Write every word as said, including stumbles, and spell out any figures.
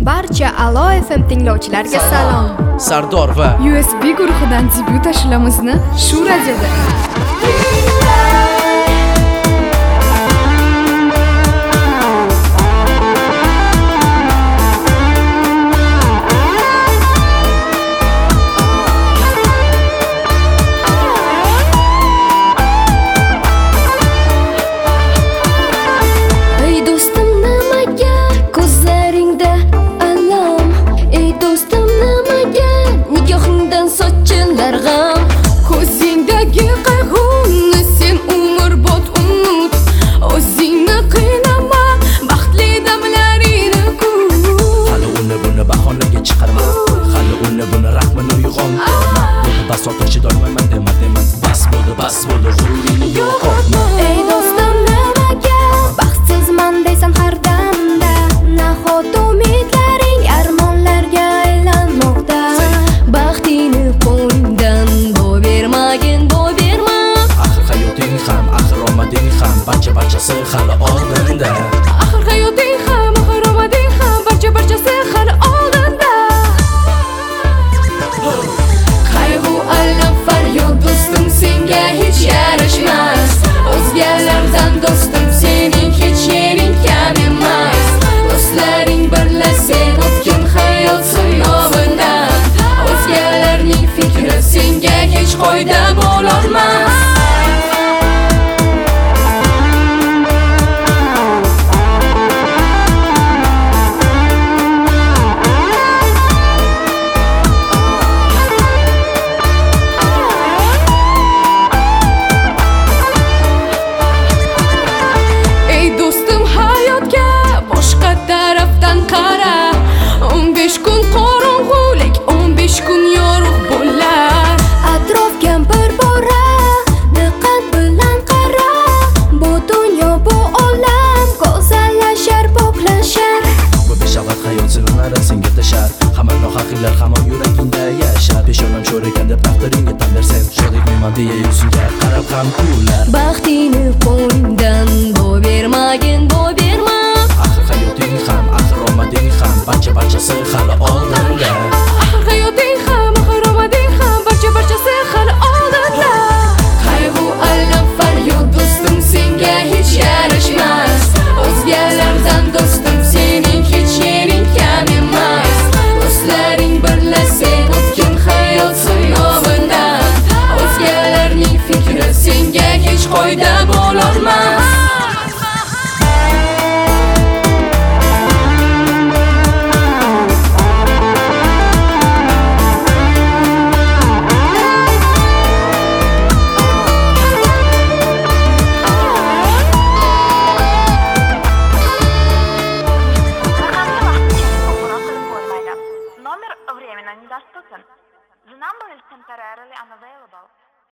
Barcha Alo F M tinglovchilariga salom. Sardor va U S B guruhidan debyut ashulamizni shu radioda. Bas otashi doymayman dema dema bas bo'ldi bas bo'ldi g'ururingni yo'qotma. Ey do'stim nimaga baxtsizman deysan har damda, nahot umidlaring armonlarga aylanmoqda. Baxtini qo'lingdan boy bermagin, boy berma. Axir hayoting ham, axir omading ham, barcha barchasi hali oldinda. Axir hayoting ham, axir omading ham, barcha barchasi hali oldinda. Do'stim senga hech yarashmas, o'zgalardan do'stim sening hech yering kam emas. Do'stlaring birlashsa o'tgan hayot sinovidan, o'zgalarning fikri senga hech qoida bo'lolmas. Senga tashar hamma nohaqlar hamon yuragingda yashar. Peshonam sho'r ekan deb taqdiringga tan bersang, shodlikman deya yuzingga qarab ham kular. Baxtini qo'lingdan boy bermagin, boy berma. Axir hayoting ham, axir omading ham, barcha barchasi hali oldinda. Axir hayoting ham, axir omading ham, barcha barchasi hali oldinda. Qayg'u alam faryod do'stim senga hech yarashmas, o'zgalardan do'stim sening hech yering kam emas. Do'stlaring birlashsa o'tgan hayot sinovidan, o'zgalarning fikri senga hech qoida bo'lolmas. Номер временно недоступен. The number is temporarily unavailable.